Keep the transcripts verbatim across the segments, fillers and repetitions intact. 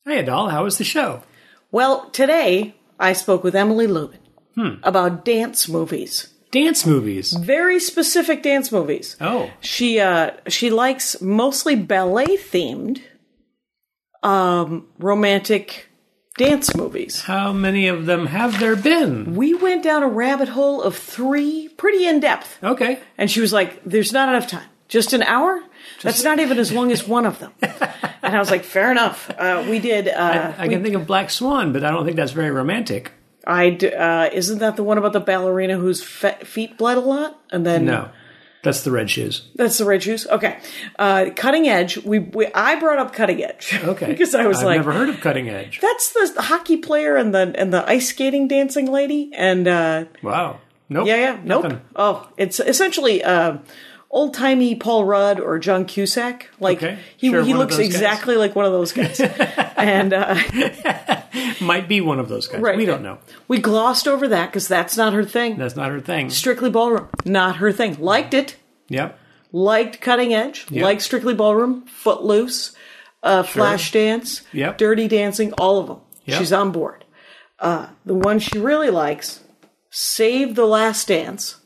Hey, Adal, how was the show? Well, today I spoke with Emily Lubin Hmm. about dance movies. Dance movies. Very specific dance movies. Oh. She uh, she likes mostly ballet-themed um, romantic dance movies. How many of them have there been? We went down a rabbit hole of three, pretty in-depth. Okay. And she was like, there's not enough time. Just an hour? Just That's not even as long as one of them. And I was like, fair enough. Uh, we did... Uh, I, I we, can think of Black Swan, but I don't think that's very romantic. I d- uh, isn't that the one about the ballerina whose fe- feet bled a lot? And then No. That's the Red Shoes. That's the Red Shoes? Okay. Uh, Cutting Edge. We, we I brought up Cutting Edge. Okay. Because I was I've like... I've never heard of Cutting Edge. That's the hockey player and the and the ice skating dancing lady. And uh, Wow. Nope. yeah, yeah. Nope. Nothing. Oh, it's essentially... Uh, old-timey Paul Rudd or John Cusack. Like, Okay, he sure, he one of looks those guys. exactly like one of those guys. And uh, Might be one of those guys. Right. We don't know. we glossed over that because that's not her thing. That's not her thing. Strictly Ballroom, not her thing. Liked it. Yep. Liked Cutting Edge. Yep. Liked Strictly Ballroom. Footloose. Uh, Flashdance. Yep. Dirty Dancing. All of them. Yep. She's on board. Uh, the one she really likes, Save the Last Dance.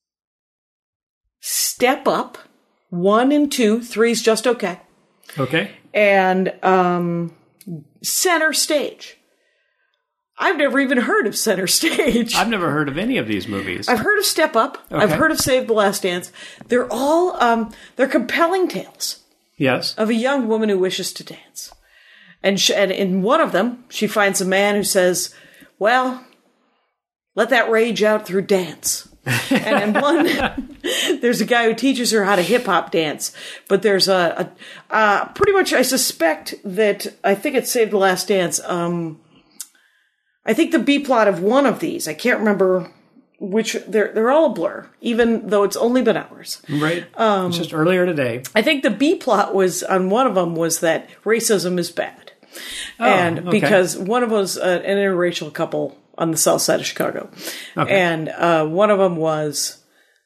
Step Up. One and two. Three's just okay. Okay. And um, Center Stage. I've never even heard of Center Stage. I've never heard of any of these movies. I've heard of Step Up. Okay. I've heard of Save the Last Dance. They're all um, they're compelling tales Yes. of a young woman who wishes to dance. And, sh- and in one of them, she finds a man who says, well, let that rage out through dance. And in one, there's a guy who teaches her how to hip-hop dance. But there's a, a uh, pretty much, I suspect that, I think it's Save the Last Dance. Um, I think the B-plot of one of these, I can't remember which, they're, they're all a blur, even though it's only been hours. Right. Um, it's just earlier today. I think the B-plot was, on one of them, was that racism is bad. Oh, and okay. because one of them was uh, an interracial couple on the south side of Chicago. Okay. And uh, one of them was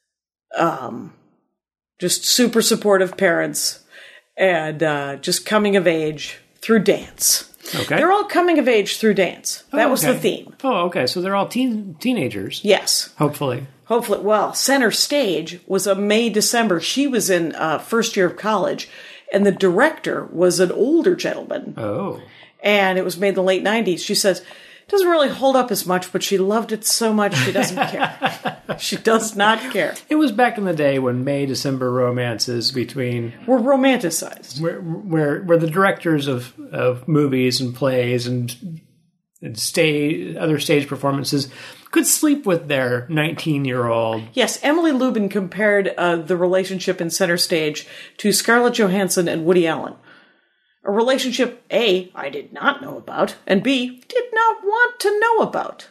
um, just super supportive parents and uh, just coming of age through dance. Okay. They're all coming of age through dance. That Oh, was okay. the theme. Oh, okay. So they're all teen teenagers. Yes. Hopefully. Hopefully. Well, Center Stage was a May, December. She was in uh, first year of college. And the director was an older gentleman. Oh. And it was made in the late nineties. She says, it doesn't really hold up as much, but she loved it so much she doesn't care. She does not care. It was back in the day when May December romances between We're romanticized. where where where the directors of, of movies and plays and and stage other stage performances could sleep with their nineteen year old. Yes, Emily Lubin compared uh, the relationship in Center Stage to Scarlett Johansson and Woody Allen. A relationship, A, I did not know about, and B, did not want to know about.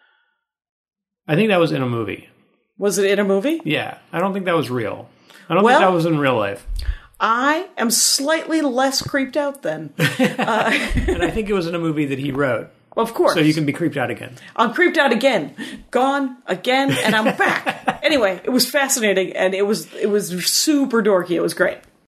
I think that was in a movie. Was it in a movie? Yeah, I don't think that was real. I don't Well- think that was in real life. I am slightly less creeped out then. And I think it was in a movie that he wrote. Of course. So you can be creeped out again. I'm creeped out again, gone again, and I'm back. Anyway, it was fascinating, and it was it was super dorky. It was great.